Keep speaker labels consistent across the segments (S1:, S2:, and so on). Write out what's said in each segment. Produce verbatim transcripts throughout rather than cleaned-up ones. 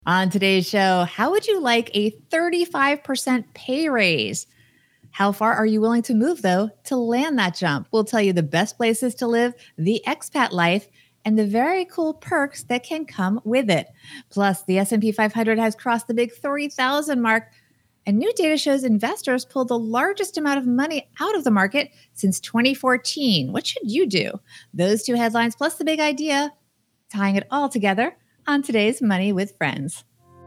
S1: On today's show, how would you like a thirty-five percent pay raise? How far are you willing to move, though, to land that jump? We'll tell you the best places to live, the expat life, and the very cool perks that can come with it. Plus, the S and P five hundred has crossed the big three thousand mark, and new data shows investors pulled the largest amount of money out of the market since twenty fourteen. What should you do? Those two headlines, plus the big idea, tying it all together on today's Money with Friends.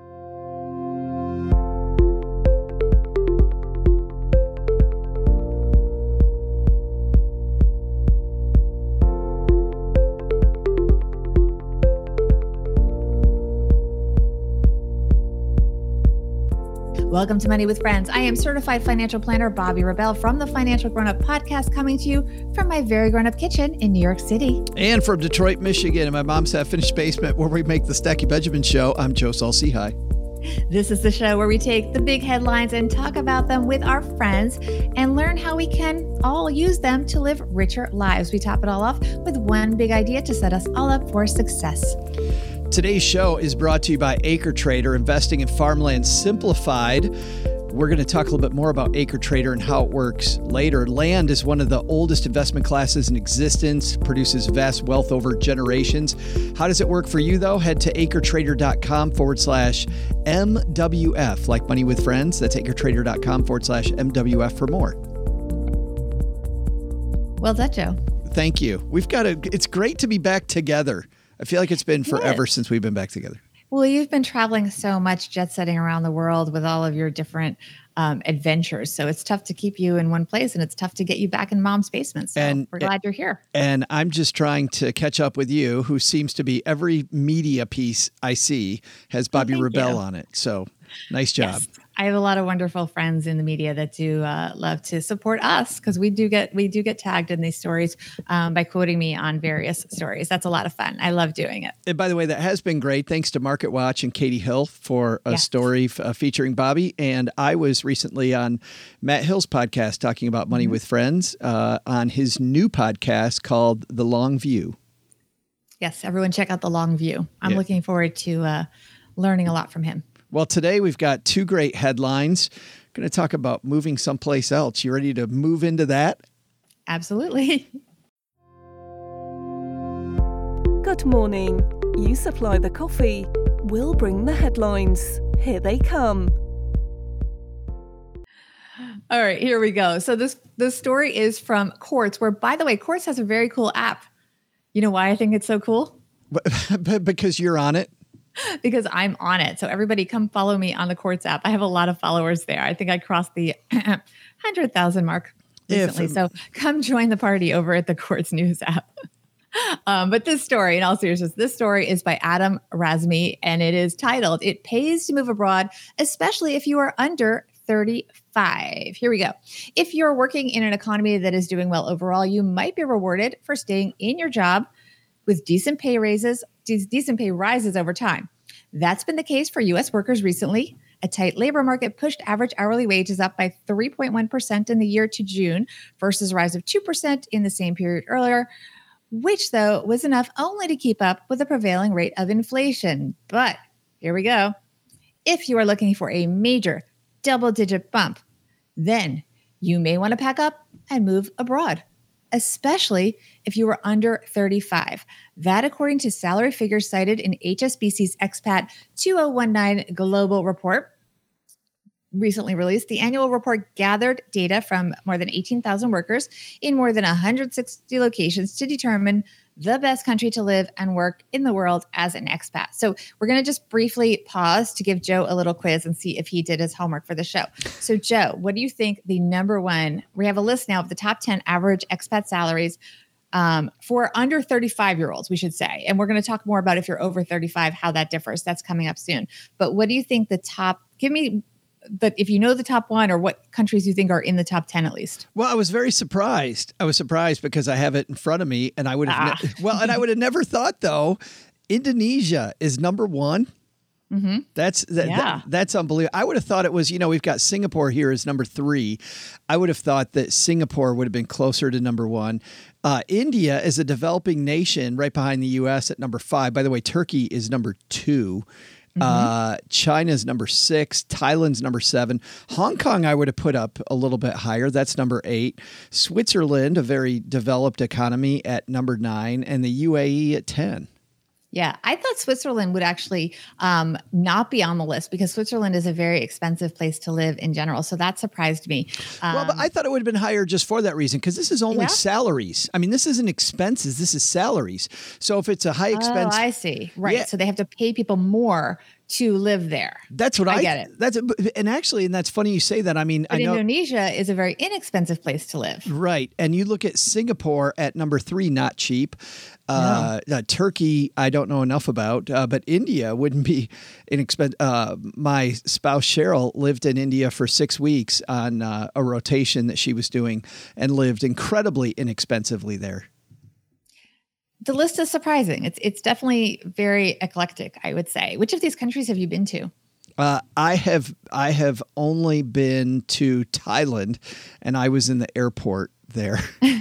S1: Welcome to Money with Friends. I am certified financial planner Bobbi Rebell from the Financial Grown Up Podcast, coming to you from my very grown up kitchen in New York City.
S2: And from Detroit, Michigan, in my mom's half-finished basement where we make the Stacky Benjamin Show, I'm Joe Saul-Sehy.
S1: This is the show where we take the big headlines and talk about them with our friends and learn how we can all use them to live richer lives. We top it all off with one big idea to set us all up for success.
S2: Today's show is brought to you by Acre Trader, investing in farmland simplified. We're going to talk a little bit more about Acre Trader and how it works later. Land is one of the oldest investment classes in existence, produces vast wealth over generations. How does it work for you, though? Head to acretrader.com forward slash MWF, like Money with Friends. That's acretrader.com forward slash MWF for more.
S1: Well done, Joe.
S2: Thank you. We've got a, it's great to be back together. I feel like it's been forever since we've been back together.
S1: Well, you've been traveling so much, jet setting around the world with all of your different um, adventures. So it's tough to keep you in one place, and it's tough to get you back in mom's basement. So and, we're glad you're here.
S2: And I'm just trying to catch up with you, who seems to be every media piece I see has Bobbi
S1: oh,
S2: Rebell
S1: you.
S2: on it. So nice job.
S1: Yes. I have a lot of wonderful friends in the media that do uh, love to support us, because we do get we do get tagged in these stories um, by quoting me on various stories. That's a lot of fun. I love doing it.
S2: And by the way, that has been great. Thanks to Market Watch and Katie Hill for a yes. story f- uh, featuring Bobbi. And I was recently on Matt Hill's podcast talking about Money mm-hmm. with Friends uh, on his new podcast called The Long View.
S1: Yes, everyone check out The Long View. I'm yeah. looking forward to uh, learning a lot from him.
S2: Well, today we've got two great headlines. We're going to talk about moving someplace else. You ready to move into that?
S1: Absolutely.
S3: Good morning. You supply the coffee. We'll bring the headlines. Here they come.
S1: All right, here we go. So this, this story is from Quartz, where, by the way, Quartz has a very cool app. You know why I think it's so cool?
S2: Because you're on it.
S1: Because I'm on it. So everybody come follow me on the Quartz app. I have a lot of followers there. I think I crossed the one hundred thousand mark recently. If, so come join the party over at the Quartz News app. um, but this story, in all seriousness, this story is by Adam Razmi, and it is titled, "It Pays to Move Abroad, Especially If You Are Under thirty-five." Here we go. If you're working in an economy that is doing well overall, you might be rewarded for staying in your job with decent pay raises, decent pay rises over time. That's been the case for U S workers recently. A tight labor market pushed average hourly wages up by three point one percent in the year to June versus a rise of two percent in the same period earlier, which, though, was enough only to keep up with the prevailing rate of inflation. But here we go. If you are looking for a major double-digit bump, then you may want to pack up and move abroad, especially if you are under thirty-five. That, according to salary figures cited in H S B C's Expat two thousand nineteen Global Report, recently released. The annual report gathered data from more than eighteen thousand workers in more than one hundred sixty locations to determine the best country to live and work in the world as an expat. So we're going to just briefly pause to give Joe a little quiz and see if he did his homework for the show. So Joe, what do you think the number one, we have a list now of the top ten average expat salaries um, for under thirty-five year olds, we should say. And we're going to talk more about if you're over thirty-five, how that differs. That's coming up soon. But what do you think the top, give me But if you know the top one, or what countries you think are in the top ten at least.
S2: Well, I was very surprised. I was surprised because I have it in front of me, and I would have
S1: ah.
S2: ne- well, and I would have never thought though. Indonesia is number one.
S1: Mm-hmm.
S2: That's that,
S1: yeah.
S2: that, that's unbelievable. I would have thought it was, you know, we've got Singapore here as number three. I would have thought that Singapore would have been closer to number one. Uh, India is a developing nation right behind the U S at number five. By the way, Turkey is number two. Mm-hmm. Uh, China's number six. Thailand's number seven. Hong Kong, I would have put up a little bit higher. That's number eight. Switzerland, a very developed economy, at number nine, and the U A E at ten.
S1: Yeah, I thought Switzerland would actually um, not be on the list because Switzerland is a very expensive place to live in general. So that surprised me. Um,
S2: well, but I thought it would have been higher just for that reason because this is only yeah. salaries. I mean, this isn't expenses. This is salaries. So if it's a high expense.
S1: Oh, I see. Right.
S2: Yeah.
S1: So they have to pay people more to live there.
S2: That's what I,
S1: I get it.
S2: That's and actually, and that's funny you say that. I mean,
S1: but
S2: I know
S1: Indonesia is a very inexpensive place to live.
S2: Right. And you look at Singapore at number three, not cheap. Uh, no. uh, Turkey, I don't know enough about, uh, but India wouldn't be inexpensive. Uh, my spouse, Cheryl, lived in India for six weeks on uh, a rotation that she was doing and lived incredibly inexpensively there.
S1: The list is surprising. It's it's definitely very eclectic, I would say. Which of these countries have you been to?
S2: Uh, I have I have only been to Thailand, and I was in the airport there.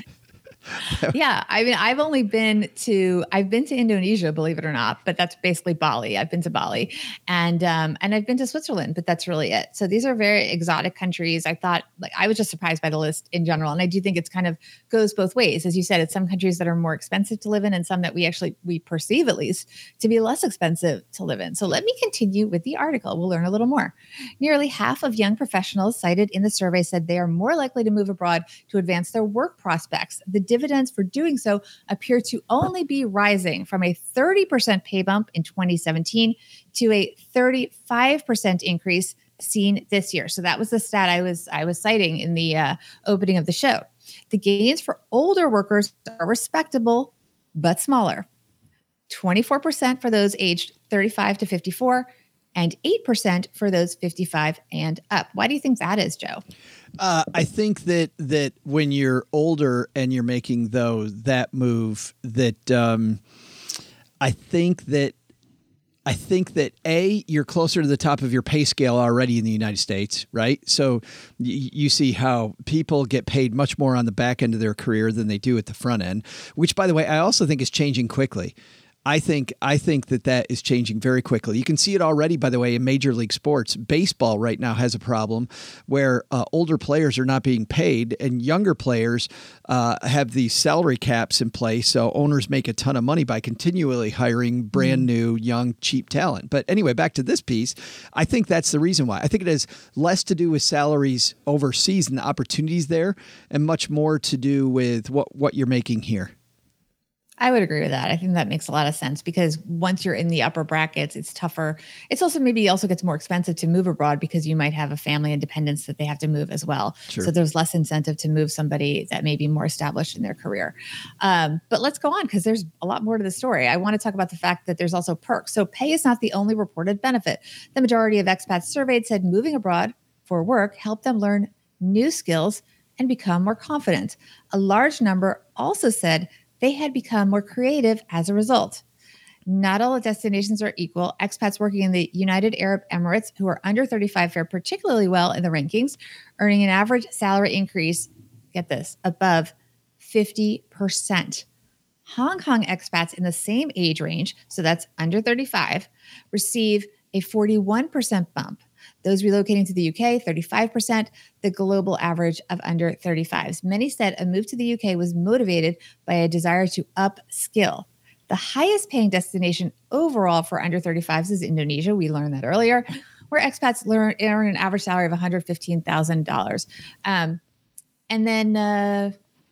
S1: Yeah. I mean, I've only been to, I've been to Indonesia, believe it or not, but that's basically Bali. I've been to Bali and, um, and I've been to Switzerland, but that's really it. So these are very exotic countries. I thought like, I was just surprised by the list in general. And I do think it's kind of goes both ways. As you said, it's some countries that are more expensive to live in and some that we actually, we perceive at least to be less expensive to live in. So let me continue with the article. We'll learn a little more. Nearly half of young professionals cited in the survey said they are more likely to move abroad to advance their work prospects. The dividends for doing so appear to only be rising from a thirty percent pay bump in twenty seventeen to a thirty-five percent increase seen this year. So that was the stat I was I was citing in the uh, opening of the show. The gains for older workers are respectable, but smaller. twenty-four percent for those aged thirty-five to fifty-four and eight percent for those fifty-five and up. Why do you think that is, Joe?
S2: Uh, I think that that when you're older and you're making those that move, that um, I think that I think that A, you're closer to the top of your pay scale already in the United States, right? So y- you see how people get paid much more on the back end of their career than they do at the front end, which, by the way, I also think is changing quickly. I think I think that that is changing very quickly. You can see it already, by the way, in Major League Sports. Baseball right now has a problem where uh, older players are not being paid and younger players uh, have these salary caps in place. So owners make a ton of money by continually hiring brand new, young, cheap talent. But anyway, back to this piece. I think that's the reason why. I think it has less to do with salaries overseas and the opportunities there and much more to do with what, what you're making here.
S1: I would agree with that. I think that makes a lot of sense because once you're in the upper brackets, it's tougher. It's also maybe also gets more expensive to move abroad because you might have a family and dependents that they have to move as well. Sure. So there's less incentive to move somebody that may be more established in their career. Um, but let's go on because there's a lot more to the story. I want to talk about the fact that there's also perks. So pay is not the only reported benefit. The majority of expats surveyed said moving abroad for work helped them learn new skills and become more confident. A large number also said they had become more creative as a result. Not all destinations are equal. Expats working in the United Arab Emirates who are under thirty-five fare particularly well in the rankings, earning an average salary increase, get this, above fifty percent. Hong Kong expats in the same age range, so that's under thirty-five, receive a forty-one percent bump. Those relocating to the U K, thirty-five percent, the global average of under thirty-fives. Many said a move to the U K was motivated by a desire to upskill. The highest paying destination overall for under thirty-fives is Indonesia. We learned that earlier, where expats learn, earn an average salary of one hundred fifteen thousand dollars. Um, and then, uh,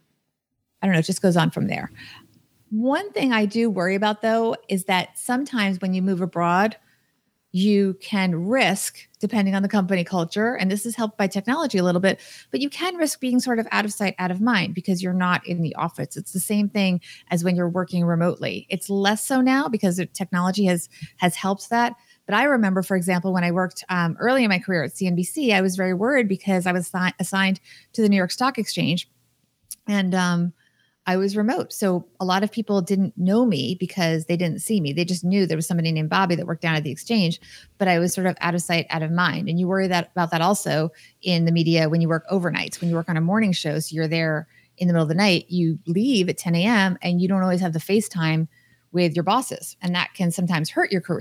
S1: I don't know, it just goes on from there. One thing I do worry about, though, is that sometimes when you move abroad, you can risk, depending on the company culture, and this is helped by technology a little bit, but you can risk being sort of out of sight, out of mind because you're not in the office. It's the same thing as when you're working remotely. It's less so now because the technology has has helped that. But I remember, for example, when I worked um, early in my career at C N B C, I was very worried because I was assi- assigned to the New York Stock Exchange, and um, I was remote. So a lot of people didn't know me because they didn't see me. They just knew there was somebody named Bobby that worked down at the exchange, but I was sort of out of sight, out of mind. And you worry that about that also in the media when you work overnights, when you work on a morning show. So you're there in the middle of the night, you leave at ten a.m. and you don't always have the FaceTime with your bosses. And that can sometimes hurt your career.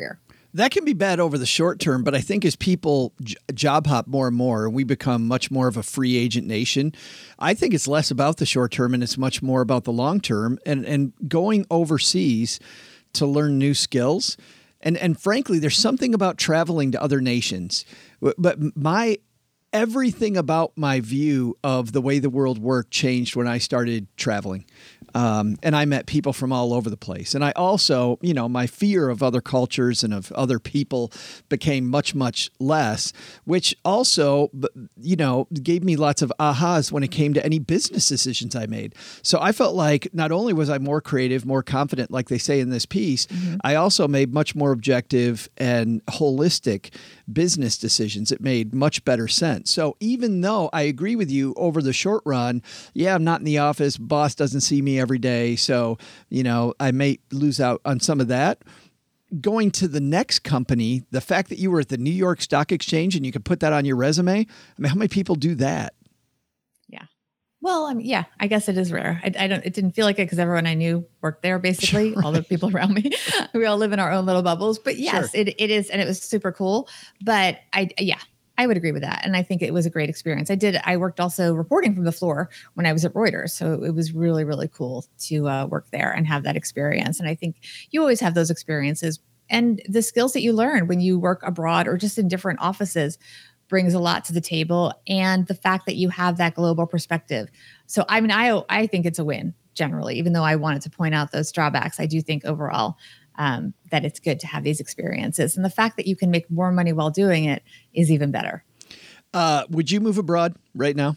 S2: That can be bad over the short term, but I think as people j- job hop more and more, we become much more of a free agent nation. I think it's less about the short term and it's much more about the long term and, and going overseas to learn new skills. And, and frankly, there's something about traveling to other nations. But my everything about my view of the way the world worked changed when I started traveling. Um, and I met people from all over the place. And I also, you know, my fear of other cultures and of other people became much, much less, which also, you know, gave me lots of ahas when it came to any business decisions I made. So I felt like not only was I more creative, more confident, like they say in this piece, mm-hmm. I also made much more objective and holistic business decisions. It made much better sense. So even though I agree with you over the short run, yeah, I'm not in the office, boss doesn't see me every day. So, you know, I may lose out on some of that. Going to the next company, the fact that you were at the New York Stock Exchange and you could put that on your resume. I mean, how many people do that?
S1: Yeah. Well, I mean, yeah, I guess it is rare. I, I don't, it didn't feel like it because everyone I knew worked there, basically. Right. All the people around me, we all live in our own little bubbles, but yes, sure. it it is. And it was super cool, but I, yeah. I would agree with that. And I think it was a great experience. I did. I worked also reporting from the floor when I was at Reuters. So it was really, really cool to uh, work there and have that experience. And I think you always have those experiences and the skills that you learn when you work abroad or just in different offices brings a lot to the table. And the fact that you have that global perspective. So, I mean, I, I think it's a win generally, even though I wanted to point out those drawbacks. I do think overall Um, that it's good to have these experiences. And the fact that you can make more money while doing it is even better.
S2: Uh, would you move abroad right now?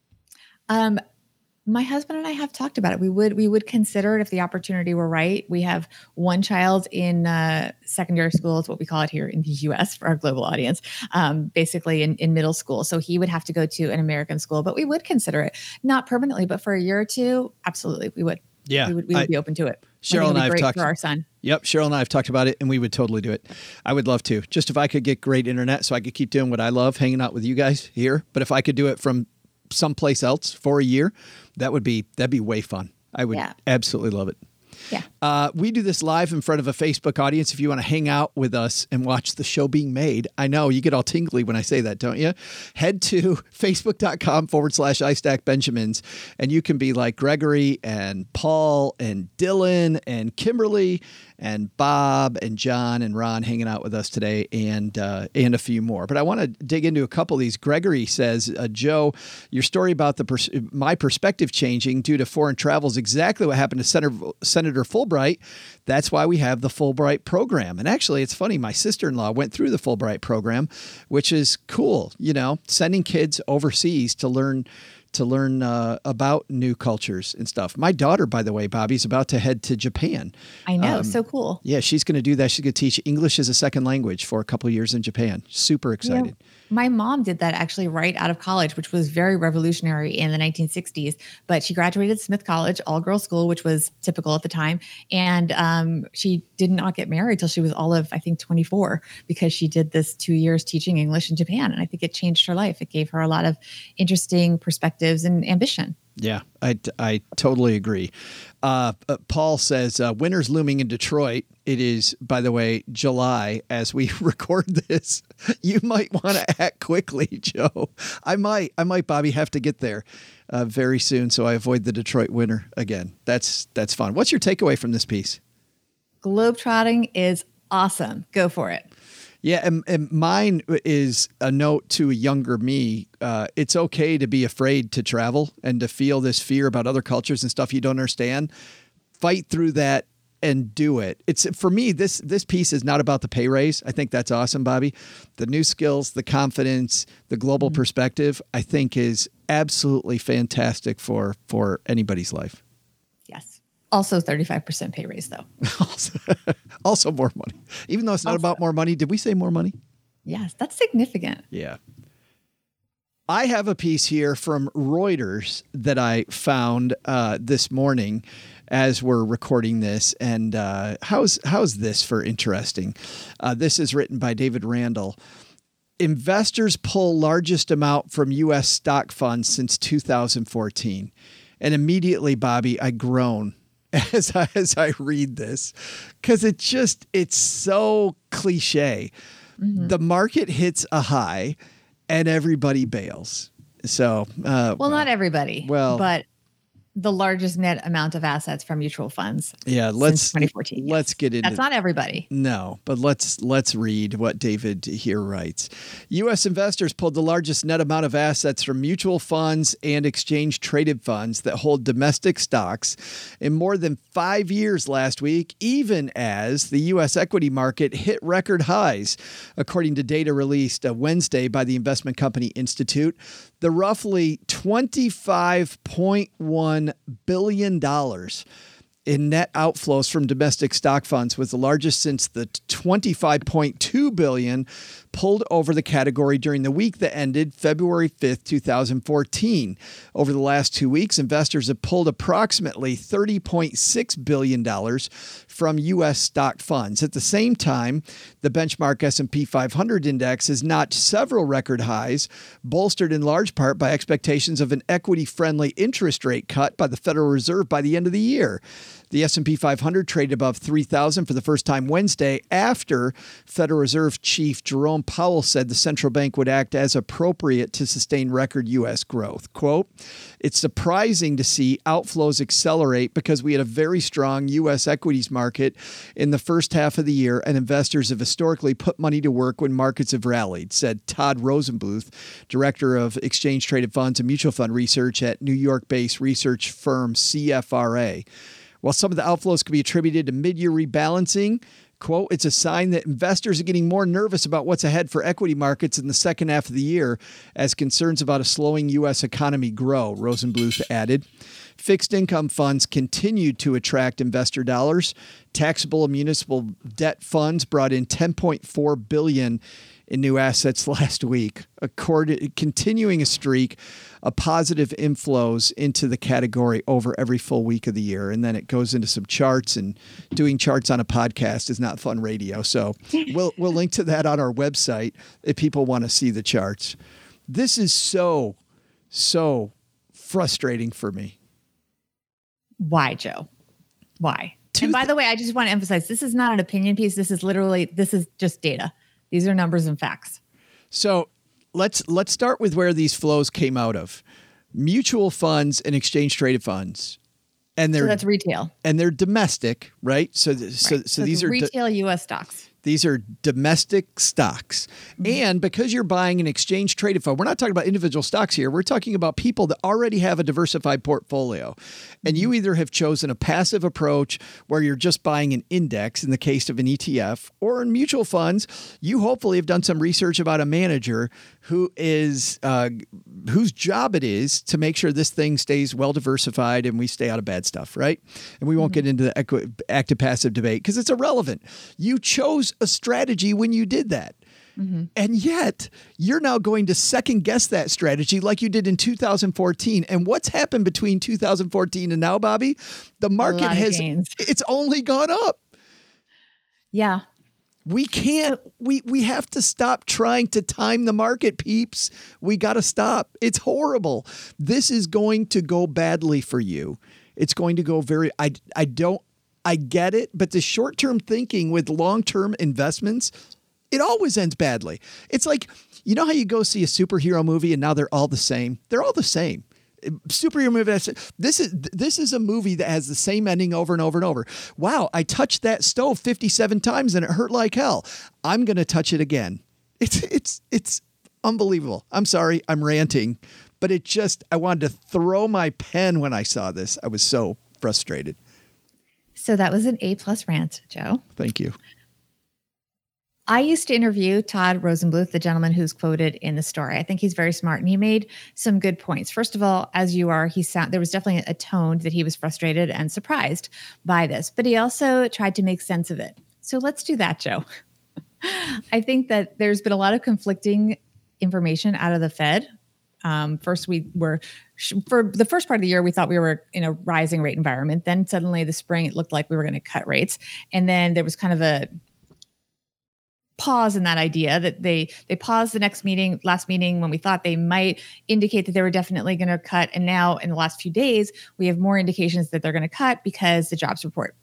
S1: Um, my husband and I have talked about it. We would we would consider it if the opportunity were right. We have one child in uh, secondary school, is what we call it here in the U S for our global audience, um, basically in, in middle school. So he would have to go to an American school, but we would consider it. Not permanently, but for a year or two, absolutely, we would.
S2: Yeah,
S1: we would, we would I, be open to it.
S2: Cheryl and I have talked
S1: for our son.
S2: Yep, Cheryl and I have talked about it, and we would totally do it. I would love to. Just if I could get great internet, so I could keep doing what I love, hanging out with you guys here. But if I could do it from someplace else for a year, that would be that'd be way fun. I would yeah. absolutely love it.
S1: Yeah.
S2: Uh, we do this live in front of a Facebook audience. If you want to hang out with us and watch the show being made, I know you get all tingly when I say that, don't you? Head to facebook.com forward slash iStack Benjamins, and you can be like Gregory and Paul and Dylan and Kimberly and Bob and John and Ron hanging out with us today, and uh, and a few more. But I want to dig into a couple of these. Gregory says, uh, Joe, your story about the pers- my perspective changing due to foreign travel is exactly what happened to Senator, Senator Fulbright. That's why we have the Fulbright program. And actually, it's funny, my sister-in-law went through the Fulbright program, which is cool, you know, sending kids overseas to learn to learn uh, about new cultures and stuff. My daughter, by the way, Bobby, is about to head to Japan.
S1: I know. Um, so cool.
S2: Yeah, she's going to do that. She's going to teach English as a second language for a couple of years in Japan. Super excited.
S1: Yeah. My mom did that actually right out of college, which was very revolutionary in the nineteen sixties. But she graduated Smith College, all-girls school, which was typical at the time. And um, she did not get married till she was all of, I think, twenty-four, because she did this two years teaching English in Japan. And I think it changed her life. It gave her a lot of interesting perspectives and ambition.
S2: Yeah, I, I totally agree. Uh, uh, Paul says, uh, winter's looming in Detroit. It is, by the way, July as we record this. You might want to act quickly, Joe. I might, I might, Bobby, have to get there uh, very soon so I avoid the Detroit winter again. That's that's fun. What's your takeaway from this piece?
S1: Globetrotting is awesome. Go for it.
S2: Yeah, and, and mine is a note to a younger me. Uh, it's okay to be afraid to travel and to feel this fear about other cultures and stuff you don't understand. Fight through that and do it. It's for me, this this piece is not about the pay raise. I think that's awesome, Bobby. The new skills, the confidence, the global mm-hmm. perspective, I think is absolutely fantastic for for anybody's life.
S1: Yes. Also thirty-five percent pay raise, though.
S2: also, also more money. Even though it's not also, about more money. Did we say more money?
S1: Yes, that's significant.
S2: Yeah. I have a piece here from Reuters that I found uh, this morning as we're recording this. And uh, how's, how's this for interesting? Uh, this is written by David Randall. Investors pull largest amount from U S stock funds since two thousand fourteen. And immediately, Bobby, I groan as I, as I read this, because it just, it's so cliche. Mm-hmm. The market hits a high and everybody bails. So, uh,
S1: well, not everybody,
S2: well,
S1: but the largest net amount of assets from mutual funds.
S2: Yeah, let's
S1: since twenty fourteen.
S2: Let's get into
S1: that's not everybody.
S2: No, but let's let's read what David here writes. U S investors pulled the largest net amount of assets from mutual funds and exchange traded funds that hold domestic stocks in more than five years last week, even as the U S equity market hit record highs, according to data released uh, Wednesday by the investment company Institute. The roughly twenty-five point one billion dollars in net outflows from domestic stock funds was the largest since the twenty-five point two billion dollars pulled over the category during the week that ended February fifth, twenty fourteen. Over the last two weeks, investors have pulled approximately thirty point six billion dollars from U S stock funds. At the same time, the benchmark S and P five hundred index has notched several record highs, bolstered in large part by expectations of an equity-friendly interest rate cut by the Federal Reserve by the end of the year. The S and P five hundred traded above three thousand for the first time Wednesday after Federal Reserve Chief Jerome Powell said the central bank would act as appropriate to sustain record U S growth. Quote, "It's surprising to see outflows accelerate because we had a very strong U S equities market in the first half of the year, and investors have historically put money to work when markets have rallied," said Todd Rosenbluth, director of exchange traded funds and mutual fund research at New York-based research firm C F R A. While some of the outflows could be attributed to mid-year rebalancing, quote, "It's a sign that investors are getting more nervous about what's ahead for equity markets in the second half of the year as concerns about a slowing U S economy grow," Rosenbluth added. Fixed income funds continued to attract investor dollars. Taxable and municipal debt funds brought in ten point four billion dollars in new assets last week, according, continuing a streak of positive inflows into the category over every full week of the year. And then it goes into some charts, and doing charts on a podcast is not fun radio. So we'll we'll link to that on our website if people want to see the charts. This is so, so frustrating for me.
S1: Why, Joe? Why? And by the way, I just want to emphasize, this is not an opinion piece. This is literally, this is just data. These are numbers and facts.
S2: So let's let's start with where these flows came out of. Mutual funds and exchange traded funds. And they're
S1: so that's retail.
S2: And they're domestic, right? So th- so,
S1: right.
S2: so,
S1: so
S2: these are
S1: retail d- U S stocks.
S2: These are domestic stocks. Mm-hmm. And because you're buying an exchange traded fund, we're not talking about individual stocks here. We're talking about people that already have a diversified portfolio. And you either have chosen a passive approach where you're just buying an index in the case of an E T F, or in mutual funds, you hopefully have done some research about a manager who is uh, whose job it is to make sure this thing stays well diversified and we stay out of bad stuff, right? And we won't mm-hmm. get into the equi- active passive debate because it's irrelevant. You chose a strategy when you did that. Mm-hmm. And yet you're now going to second guess that strategy like you did in two thousand fourteen. And what's happened between two thousand fourteen and now, Bobby? The market has, gains. It's only gone up.
S1: Yeah.
S2: We can't, we, we have to stop trying to time the market, peeps. We got to stop. It's horrible. This is going to go badly for you. It's going to go very, I, I don't, I get it, but the short-term thinking with long-term investments, it always ends badly. It's like, you know how you go see a superhero movie and now they're all the same? They're all the same. Superhero movie. This is this is a movie that has the same ending over and over and over. Wow, I touched that stove fifty-seven times and it hurt like hell. I'm going to touch it again. It's it's it's unbelievable. I'm sorry, I'm ranting, but it just, I wanted to throw my pen when I saw this. I was so frustrated.
S1: So that was an A plus rant, Joe.
S2: Thank you.
S1: I used to interview Todd Rosenbluth, the gentleman who's quoted in the story. I think he's very smart, and he made some good points. First of all, as you are, he sound, there was definitely a tone that he was frustrated and surprised by this, but he also tried to make sense of it. So let's do that, Joe. I think that there's been a lot of conflicting information out of the Fed. Um, first, we were, for the first part of the year, we thought we were in a rising rate environment. Then suddenly the spring, it looked like we were going to cut rates. And then there was kind of a pause in that idea that they they paused the next meeting, last meeting when we thought they might indicate that they were definitely going to cut. And now in the last few days, we have more indications that they're going to cut because the jobs report.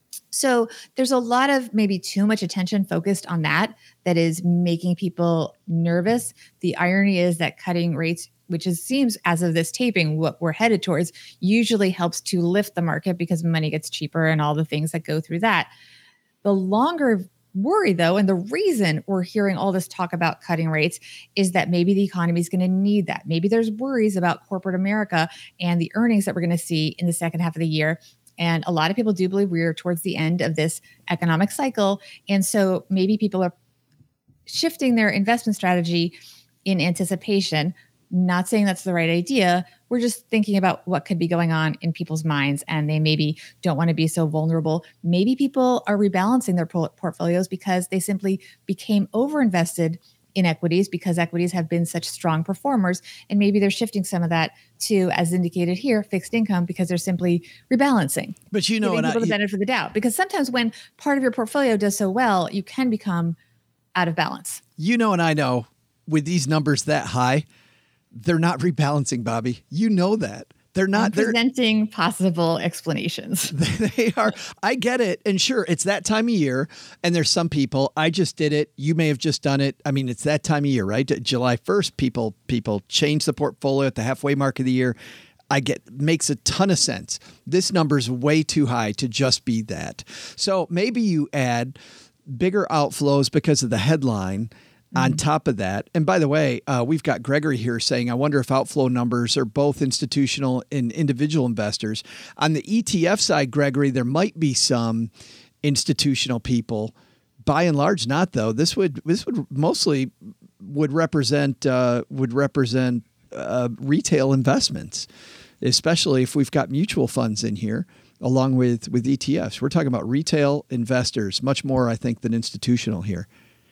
S1: So there's a lot of maybe too much attention focused on that that is making people nervous. The irony is that cutting rates, which is, seems as of this taping, what we're headed towards, usually helps to lift the market because money gets cheaper and all the things that go through that. The longer worry, though, and the reason we're hearing all this talk about cutting rates is that maybe the economy is going to need that. Maybe there's worries about corporate America and the earnings that we're going to see in the second half of the year. And a lot of people do believe we're towards the end of this economic cycle. And so maybe people are shifting their investment strategy in anticipation. Not saying that's the right idea. We're just thinking about what could be going on in people's minds, and they maybe don't want to be so vulnerable. Maybe people are rebalancing their portfolios because they simply became overinvested in equities because equities have been such strong performers. And maybe they're shifting some of that to, as indicated here, fixed income because they're simply rebalancing.
S2: But you know,
S1: giving
S2: and
S1: people
S2: I,
S1: the benefit of the doubt. Because sometimes when part of your portfolio does so well, you can become out of balance.
S2: You know, and I know with these numbers that high, they're not rebalancing, Bobbi. You know that. They're not.
S1: I'm presenting possible explanations.
S2: They are. I get it. And sure, it's that time of year. And there's some people, I just did it. You may have just done it. I mean, it's that time of year, right? July first, people people change the portfolio at the halfway mark of the year. I get makes a ton of sense. This number's way too high to just be that. So maybe you add bigger outflows because of the headline. On top of that, and by the way, uh, we've got Gregory here saying, I wonder if outflow numbers are both institutional and individual investors. On the E T F side, Gregory, there might be some institutional people. By and large, not though. This would this would mostly would represent uh, would represent uh, retail investments, especially if we've got mutual funds in here along with with E T Fs. We're talking about retail investors, much more, I think, than institutional here.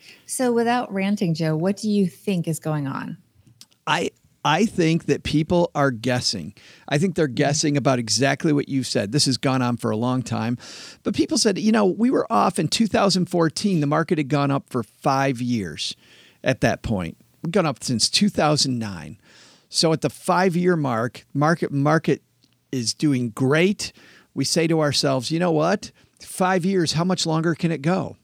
S1: So without ranting, Joe, what do you think is going on?
S2: I I think that people are guessing. I think they're guessing about exactly what you said. This has gone on for a long time. But people said, you know, we were off in two thousand fourteen. The market had gone up for five years at that point. We've gone up since two thousand nine. So at the five-year mark, market market is doing great. We say to ourselves, you know what? Five years, how much longer can it go?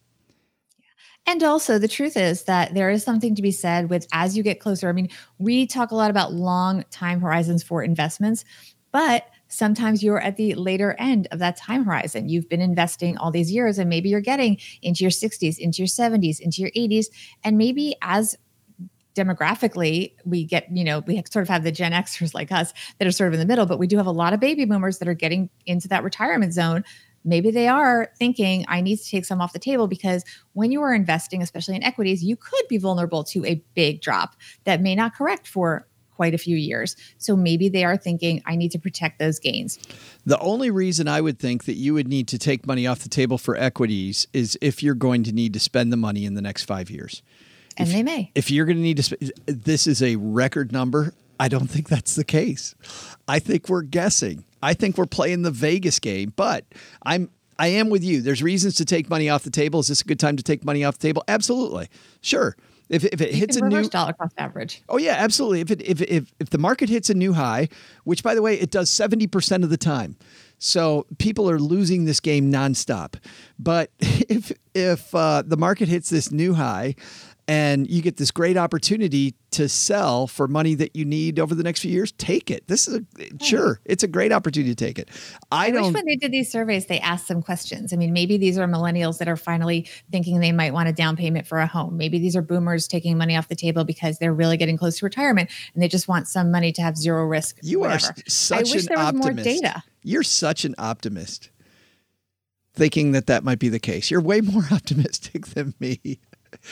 S1: And also the truth is that there is something to be said with as you get closer. I mean, we talk a lot about long time horizons for investments, but sometimes you're at the later end of that time horizon. You've been investing all these years and maybe you're getting into your sixties, into your seventies, into your eighties. And maybe as demographically, we get, you know, we sort of have the Gen Xers like us that are sort of in the middle, but we do have a lot of baby boomers that are getting into that retirement zone. Maybe they are thinking, I need to take some off the table because when you are investing, especially in equities, you could be vulnerable to a big drop that may not correct for quite a few years. So maybe they are thinking, I need to protect those gains.
S2: The only reason I would think that you would need to take money off the table for equities is if you're going to need to spend the money in the next five years.
S1: And
S2: if,
S1: they may.
S2: If you're going to need to spend, this is a record number. I don't think that's the case. I think we're guessing. I think we're playing the Vegas game, but I'm I am with you. There's reasons to take money off the table. Is this a good time to take money off the table? Absolutely. Sure. If if it
S1: you
S2: hits
S1: can
S2: a
S1: reverse
S2: new
S1: dollar cost average.
S2: Oh yeah, absolutely. If it if if if the market hits a new high, which by the way, it does seventy percent of the time. So people are losing this game nonstop. But if if uh, the market hits this new high and you get this great opportunity to sell for money that you need over the next few years, take it. This is a, sure, it's a great opportunity to take it. I,
S1: I
S2: don't.
S1: wish when they did these surveys, they asked some questions. I mean, maybe these are millennials that are finally thinking they might want a down payment for a home. Maybe these are boomers taking money off the table because they're really getting close to retirement and they just want some money to have zero risk.
S2: You
S1: whatever.
S2: are such
S1: I wish
S2: an
S1: there was
S2: optimist.
S1: more data.
S2: You're such an optimist, thinking that that might be the case. You're way more optimistic than me.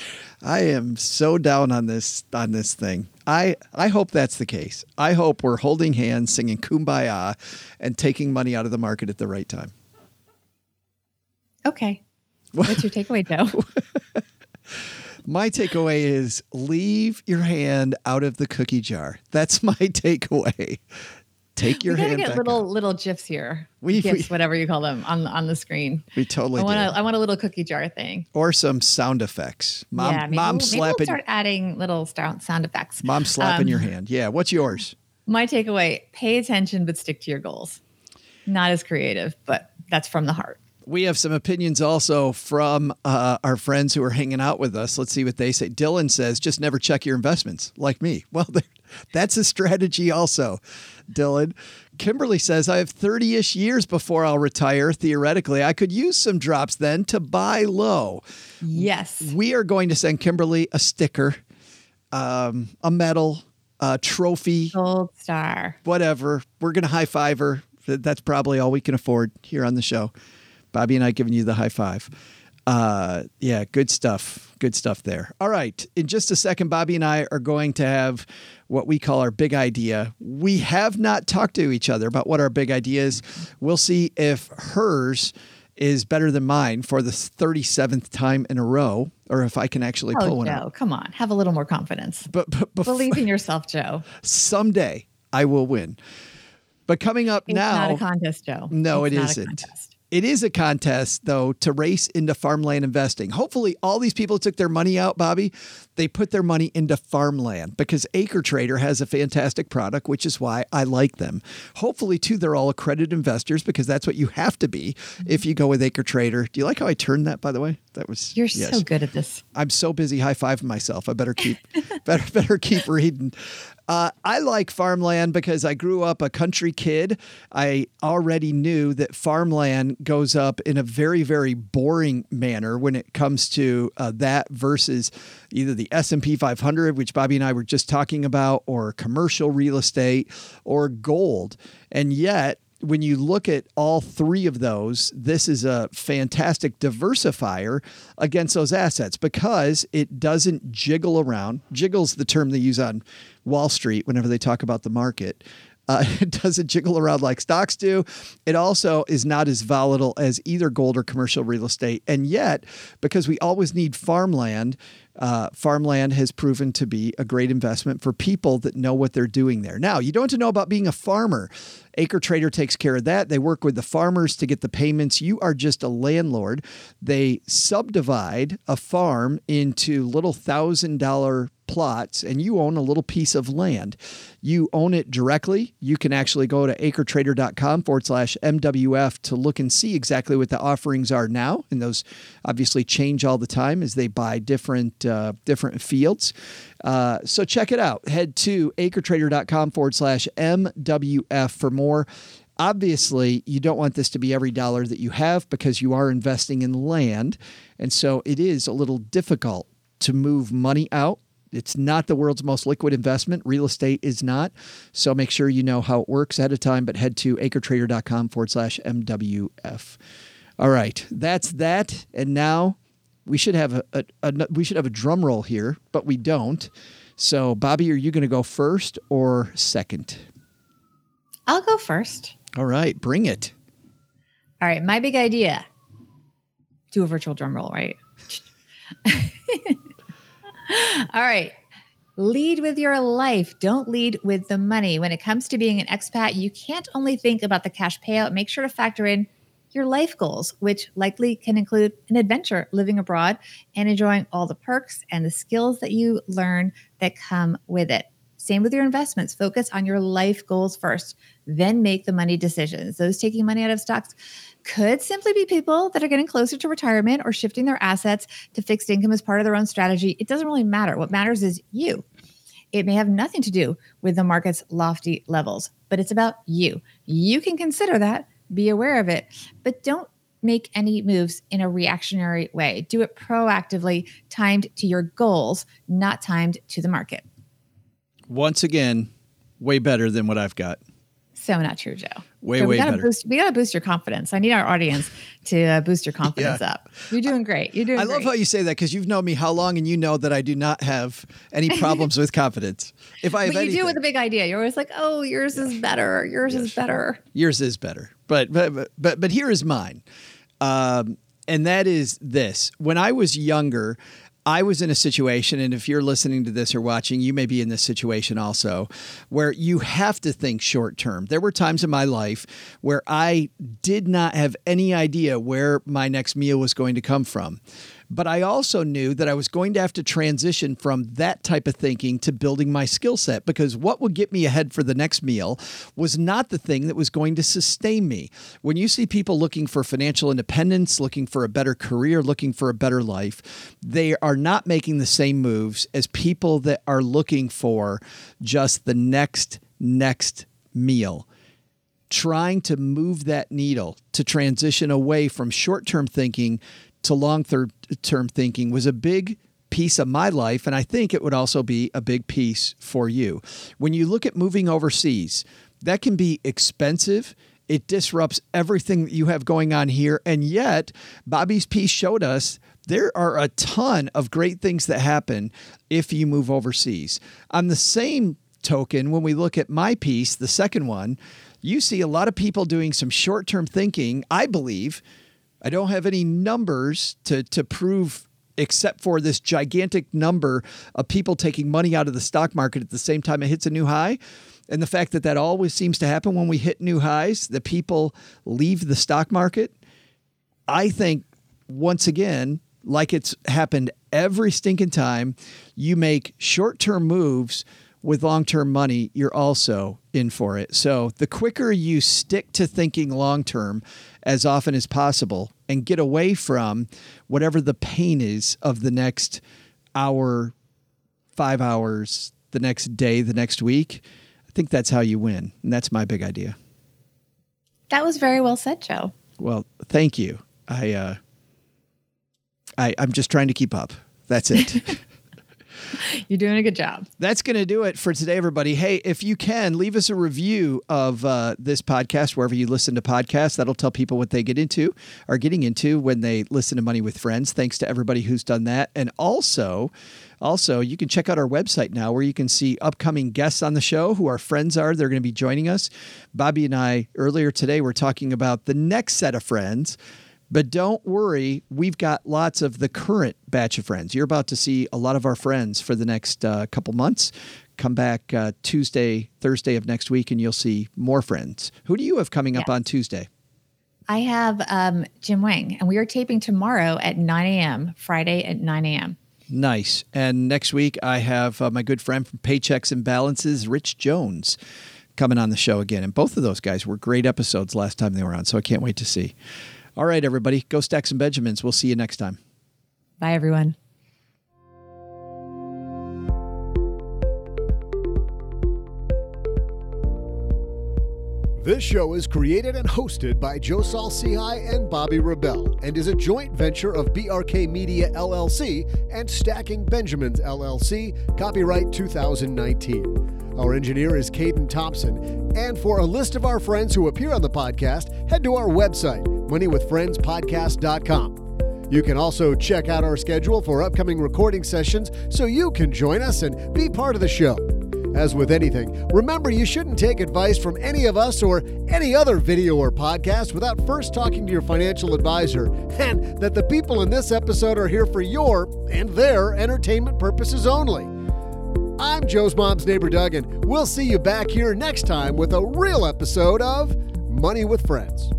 S2: I am so down on this on this thing. I, I hope that's the case. I hope we're holding hands, singing Kumbaya, and taking money out of the market at the right time.
S1: Okay. What's your takeaway, Joe?
S2: My takeaway is leave your hand out of the cookie jar. That's my takeaway. Take your
S1: we
S2: hand
S1: get
S2: back
S1: little
S2: out.
S1: little gifs here.
S2: We,
S1: gifs,
S2: we,
S1: whatever you call them, on on the screen.
S2: We totally
S1: I want
S2: do.
S1: a, I want a little cookie jar thing.
S2: Or some sound effects. Mom,
S1: yeah, maybe
S2: mom
S1: we'll,
S2: slapping.
S1: Maybe we'll start adding little sound sound effects.
S2: Mom slapping
S1: um,
S2: your hand. Yeah. What's yours?
S1: My takeaway: pay attention, but stick to your goals. Not as creative, but that's from the heart.
S2: We have some opinions also from uh, our friends who are hanging out with us. Let's see what they say. Dylan says, just never check your investments like me. Well, that's a strategy also, Dylan. Kimberly says, I have thirty-ish years before I'll retire. Theoretically, I could use some drops then to buy low.
S1: Yes.
S2: We are going to send Kimberly a sticker, um, a medal, a trophy.
S1: Gold star.
S2: Whatever. We're going to high five her. That's probably all we can afford here on the show. Bobby and I giving you the high five. Uh, yeah, good stuff. Good stuff there. All right. In just a second, Bobby and I are going to have what we call our big idea. We have not talked to each other about what our big idea is. We'll see if hers is better than mine for the thirty-seventh time in a row, or if I can actually
S1: oh,
S2: pull one
S1: Joe,
S2: out.
S1: Come on. Have a little more confidence.
S2: But, but before,
S1: Believe in yourself, Joe.
S2: Someday I will win. But coming up
S1: it's
S2: now.
S1: It's not a contest, Joe.
S2: No,
S1: it's
S2: it
S1: not
S2: isn't.
S1: A contest.
S2: It is a contest, though, to race into farmland investing. Hopefully, all these people took their money out, Bobby. They put their money into farmland because Acre Trader has a fantastic product, which is why I like them. Hopefully, too, they're all accredited investors because that's what you have to be if you go with Acre Trader. Do you like how I turned that, by the way? That was
S1: You're
S2: yes.
S1: so good at this.
S2: I'm so busy high-fiving myself. I better keep better better keep reading. Uh, I like farmland because I grew up a country kid. I already knew that farmland goes up in a very, very boring manner when it comes to uh, that versus either the S and P five hundred, which Bobby and I were just talking about, or commercial real estate, or gold. And yet, when you look at all three of those, this is a fantastic diversifier against those assets because it doesn't jiggle around. Jiggle's the term they use on Wall Street whenever they talk about the market. Uh, it doesn't jiggle around like stocks do. It also is not as volatile as either gold or commercial real estate. And yet, because we always need farmland, uh, farmland has proven to be a great investment for people that know what they're doing there. Now, you don't have to know about being a farmer. Acre Trader takes care of that. They work with the farmers to get the payments. You are just a landlord. They subdivide a farm into little thousand dollar plots and you own a little piece of land. You own it directly. You can actually go to acretrader.com forward slash MWF to look and see exactly what the offerings are now. And those obviously change all the time as they buy different uh, different fields. Uh, so check it out. Head to acretrader.com forward slash MWF for more. Obviously, you don't want this to be every dollar that you have because you are investing in land. And so it is a little difficult to move money out. It's not the world's most liquid investment. Real estate is not. So make sure you know how it works ahead of time, but head to acretrader.com forward slash MWF. All right. That's that. And now we should have a, a, a we should have a drum roll here, but we don't. So Bobby, are you going to go first or second?
S1: I'll go first.
S2: All right. Bring it.
S1: All right. My big idea. Do a virtual drum roll, right? All right. Lead with your life. Don't lead with the money. When it comes to being an expat, you can't only think about the cash payout. Make sure to factor in your life goals, which likely can include an adventure living abroad and enjoying all the perks and the skills that you learn that come with it. Same with your investments. Focus on your life goals first, then make the money decisions. Those taking money out of stocks could simply be people that are getting closer to retirement or shifting their assets to fixed income as part of their own strategy. It doesn't really matter. What matters is you. It may have nothing to do with the market's lofty levels, but it's about you. You can consider that, be aware of it, but don't make any moves in a reactionary way. Do it proactively, timed to your goals, not timed to the market.
S2: Once again, way better than what I've got.
S1: So not true, Joe.
S2: Way,
S1: so we
S2: way
S1: gotta
S2: better.
S1: Boost, we got to boost your confidence. I need our audience to uh, boost your confidence
S2: Yeah.
S1: up. You're doing great. You're doing
S2: I
S1: great.
S2: love how you say that because you've known me how long, and you know that I do not have any problems with confidence. If I have
S1: But you
S2: anything,
S1: do with a big idea. You're always like, oh, yours is better. Yours is better.
S2: yours is better. But but but but, but here is mine, um, and that is this. When I was younger, I was in a situation, and if you're listening to this or watching, you may be in this situation also, where you have to think short term. There were times in my life where I did not have any idea where my next meal was going to come from. But I also knew that I was going to have to transition from that type of thinking to building my skill set, because what would get me ahead for the next meal was not the thing that was going to sustain me. When you see people looking for financial independence, looking for a better career, looking for a better life, they are not making the same moves as people that are looking for just the next, next meal. Trying to move that needle to transition away from short-term thinking to long-term thinking was a big piece of my life, and I think it would also be a big piece for you. When you look at moving overseas, that can be expensive. It disrupts everything that you have going on here, and yet Bobby's piece showed us there are a ton of great things that happen if you move overseas. On the same token, when we look at my piece, the second one, you see a lot of people doing some short-term thinking, I believe. I don't have any numbers to, to prove except for this gigantic number of people taking money out of the stock market at the same time it hits a new high. And the fact that that always seems to happen when we hit new highs, the people leave the stock market. I think, once again, like it's happened every stinking time, you make short-term moves with long-term money, you're also in for it. So the quicker you stick to thinking long-term as often as possible and get away from whatever the pain is of the next hour, five hours, the next day, the next week, I think that's how you win. And that's my big idea.
S1: That was very well said, Joe.
S2: Well, thank you. I, uh, I, I'm just trying to keep up. That's it.
S1: You're doing a good job.
S2: That's going to do it for today, everybody. Hey, if you can, leave us a review of uh, this podcast wherever you listen to podcasts. That'll tell people what they get into, are getting into when they listen to Money with Friends. Thanks to everybody who's done that. And also, also, you can check out our website now where you can see upcoming guests on the show who our friends are. They're going to be joining us. Bobby and I, earlier today, were talking about the next set of friends. But don't worry, we've got lots of the current batch of friends. You're about to see a lot of our friends for the next uh, couple months. Come back uh, Tuesday, Thursday of next week, and you'll see more friends. Who do you have coming yes. up on Tuesday?
S1: I have um, Jim Wang, and we are taping tomorrow at nine a.m., Friday at nine a.m.
S2: Nice. And next week, I have uh, my good friend from Paychecks and Balances, Rich Jones, coming on the show again. And both of those guys were great episodes last time they were on, so I can't wait to see. All right, everybody, go stack some Benjamins. We'll see you next time.
S1: Bye, everyone.
S4: This show is created and hosted by Joe Saul-Sehy and Bobby Rebell and is a joint venture of B R K Media, L L C and Stacking Benjamins, L L C, copyright two thousand nineteen. Our engineer is Caden Thompson. And for a list of our friends who appear on the podcast, head to our website, money with friends podcast dot com. You can also check out our schedule for upcoming recording sessions so you can join us and be part of the show. As with anything, remember you shouldn't take advice from any of us or any other video or podcast without first talking to your financial advisor, and that the people in this episode are here for your and their entertainment purposes only. I'm Joe's mom's neighbor, Doug, and we'll see you back here next time with a real episode of Money with Friends.